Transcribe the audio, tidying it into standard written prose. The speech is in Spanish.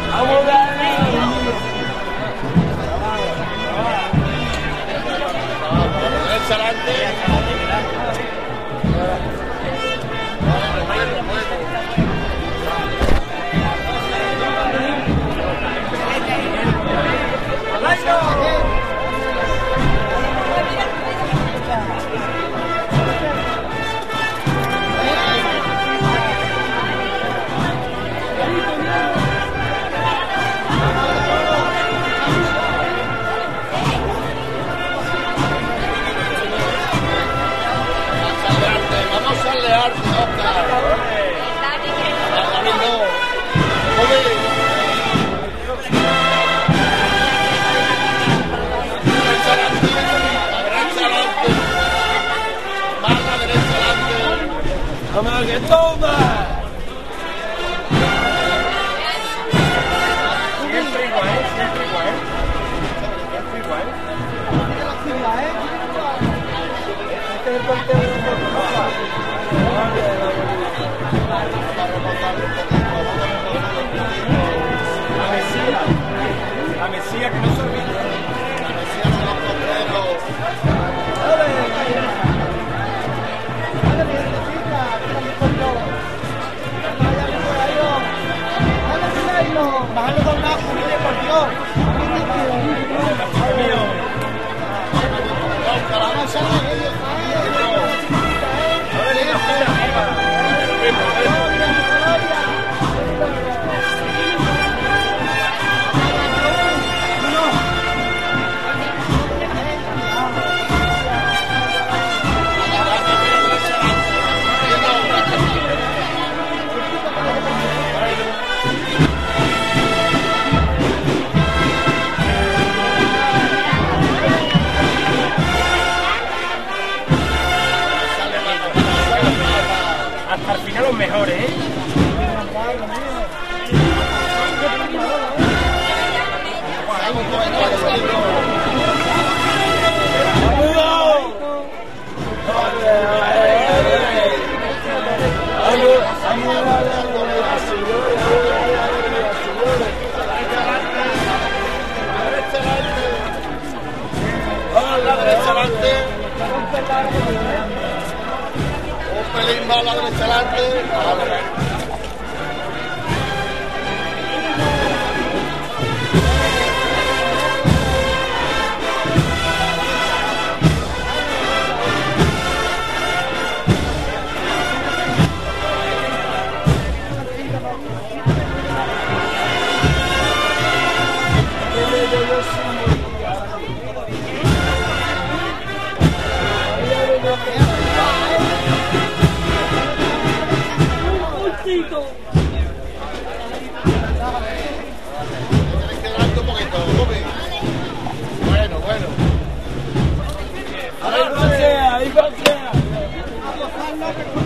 ¡Que toma! Siempre igual, siempre igual. Siempre igual. Este es el portero de la Mesía, que no se olvide. La Mesía de los porteros. Bájalo con una Julio, por Dios. Hasta el final los mejores, ¿eh? La derecha adelante. Un pelín más la derecha adelante. Ahí va, ahí va.